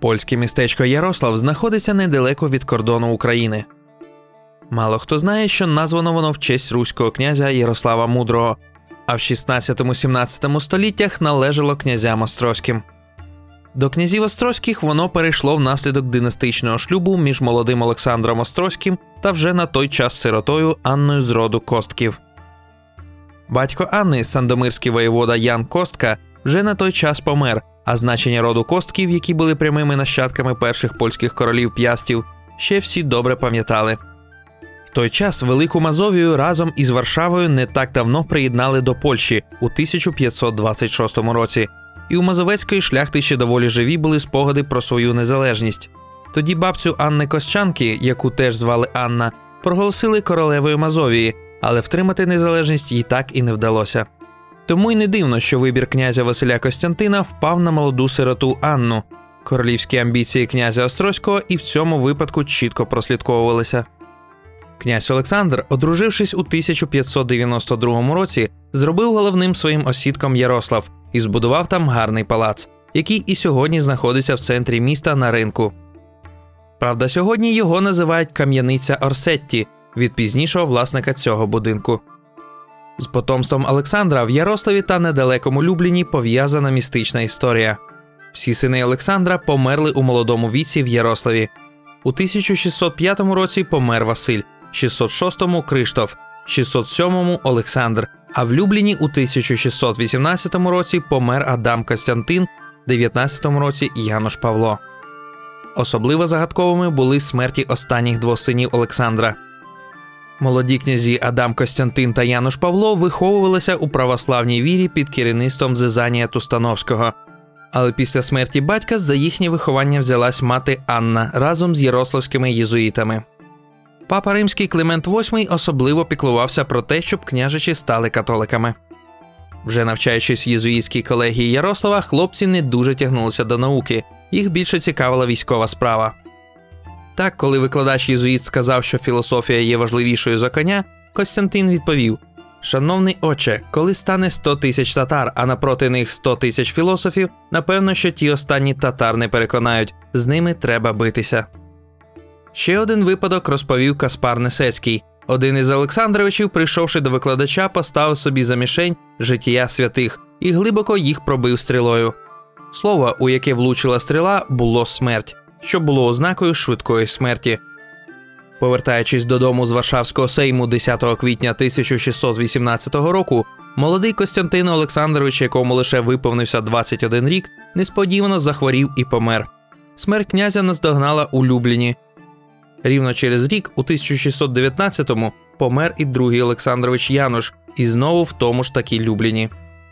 Польське містечко Ярослав знаходиться недалеко від кордону України. Мало хто знає, що названо воно в честь руського князя Ярослава Мудрого, а в 16-17 століттях належало князям Острозьким. До князів Острозьких воно перейшло внаслідок династичного шлюбу між молодим Олександром Острозьким та вже на той час сиротою Анною з роду Костків. Батько Анни, сандомирський воєвода Ян Костка, вже на той час помер, а значення роду Костків, які були прямими нащадками перших польських королів П'ястів, ще всі добре пам'ятали. В той час Велику Мазовію разом із Варшавою не так давно приєднали до Польщі у 1526 році, і у мазовецької шляхти ще доволі живі були спогади про свою незалежність. Тоді бабцю Анни Костчанки, яку теж звали Анна, проголосили королевою Мазовії, але втримати незалежність їй так і не вдалося. Тому й не дивно, що вибір князя Василя Костянтина впав на молоду сироту Анну. Королівські амбіції князя Острозького і в цьому випадку чітко прослідковувалися. Князь Олександр, одружившись у 1592 році, зробив головним своїм осідком Ярослав і збудував там гарний палац, який і сьогодні знаходиться в центрі міста на ринку. Правда, сьогодні його називають Кам'яниця Орсетті від пізнішого власника цього будинку. З потомством Олександра в Ярославі та недалекому Любліні пов'язана містична історія. Всі сини Олександра померли у молодому віці в Ярославі. У 1605 році помер Василь, 606-му – Криштоф, 607-му – Олександр, а в Любліні у 1618 році помер Адам Костянтин, в 19 році – Януш Павло. Особливо загадковими були смерті останніх двох синів Олександра. Молоді князі Адам Костянтин та Януш Павло виховувалися у православній вірі під керівництвом Зизанія Тустановського. Але після смерті батька за їхнє виховання взялась мати Анна разом з ярославськими єзуїтами. Папа Римський Климент VIII особливо піклувався про те, щоб княжичі стали католиками. Вже навчаючись в єзуїтській колегії Ярослава, хлопці не дуже тягнулися до науки, їх більше цікавила військова справа. Так, коли викладач єзуїт сказав, що філософія є важливішою за коня, Костянтин відповів: «Шановний отче, коли стане 100 тисяч татар, а напроти них 100 тисяч філософів, напевно, що ті останні татар не переконають, з ними треба битися». Ще один випадок розповів Каспар Несецький. Один із Олександровичів, прийшовши до викладача, поставив собі за мішень життя святих і глибоко їх пробив стрілою. Слово, у яке влучила стріла, було «смерть», що було ознакою швидкої смерті. Повертаючись додому з Варшавського сейму 10 квітня 1618 року, молодий Костянтин Олександрович, якому лише виповнився 21 рік, несподівано захворів і помер. Смерть князя наздогнала у Любліні. Рівно через рік, у 1619-му, помер і другий Олександрович Януш, і знову в тому ж таки Любліні.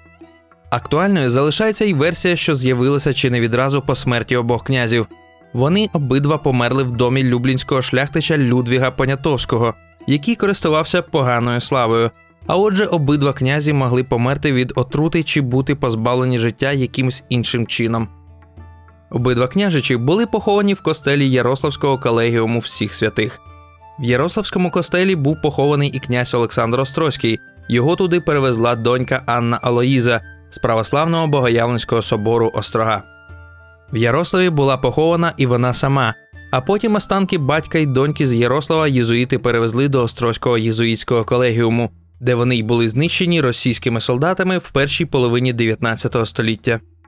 Актуальною залишається й версія, що з'явилася чи не відразу по смерті обох князів. Вони обидва померли в домі люблінського шляхтича Людвіга Понятовського, який користувався поганою славою, а отже обидва князі могли померти від отрути чи бути позбавлені життя якимось іншим чином. Обидва княжичі були поховані в костелі Ярославського колегіуму всіх святих. В Ярославському костелі був похований і князь Олександр Острозький, його туди перевезла донька Анна Алоїза з православного Богоявленського собору Острога. В Ярославі була похована і вона сама, а потім останки батька й доньки з Ярослава єзуїти перевезли до Острозького єзуїтського колегіуму, де вони й були знищені російськими солдатами в першій половині 19 століття.